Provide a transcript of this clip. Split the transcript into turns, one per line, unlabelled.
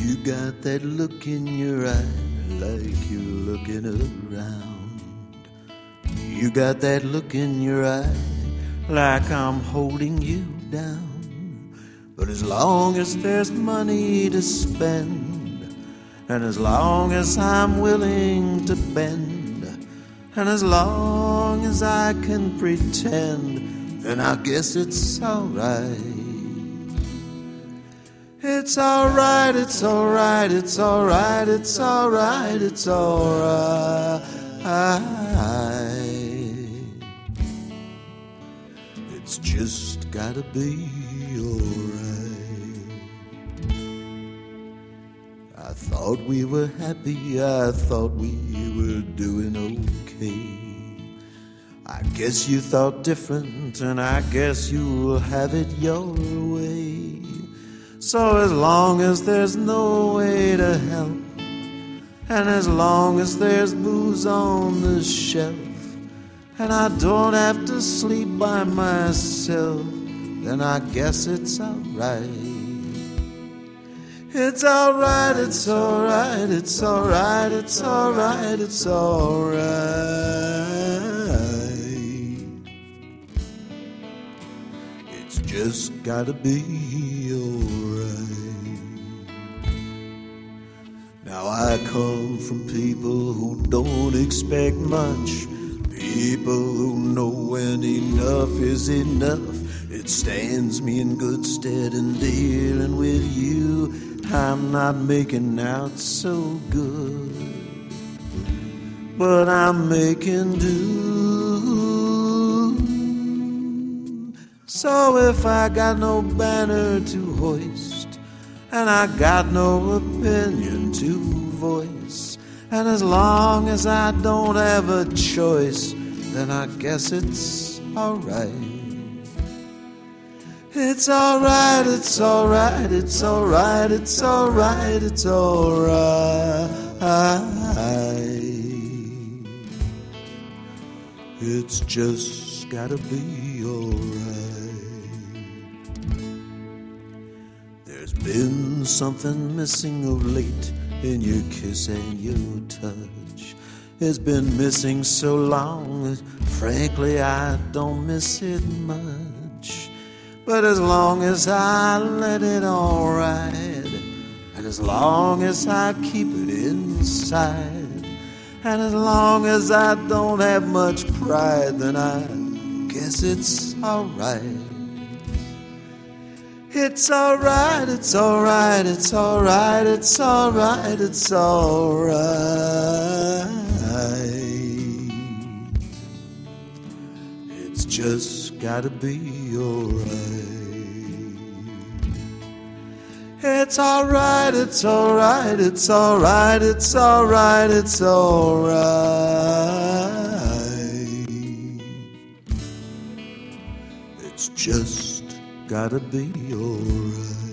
You got that look in your eye like you're looking around. You got that look in your eye like I'm holding you down. But as long as there's money to spend, and as long as I'm willing to bend, and as long as I can pretend, then I guess it's alright. It's alright, it's alright, it's alright, it's alright, it's alright. It's just gotta be alright. I thought we were happy, I thought we were doing okay. I guess you thought different, and I guess you'll have it your way. So as long as there's no way to help, and as long as there's booze on the shelf, and I don't have to sleep by myself, then I guess it's alright. It's alright, it's alright, it's alright, it's alright, it's alright. It's just gotta be alright. Now I come from people who don't expect much, people who know when enough is enough. It stands me in good stead in dealing with you. I'm not making out so good, but I'm making do. So if I got no banner to hoist, and I got no opinion to voice, and as long as I don't have a choice, then I guess it's alright. It's alright, it's alright, it's alright, it's alright, it's alright. It's just gotta be alright. There's been something missing of late in your kiss and your touch. It's been missing so long that frankly I don't miss it much. But as long as I let it all ride, and as long as I keep it inside, and as long as I don't have much pride, then I guess it's alright. It's alright, it's alright, it's alright, it's alright, it's alright. It's just gotta be alright. It's alright, it's alright, it's alright, it's alright, it's alright. It's just gotta be alright.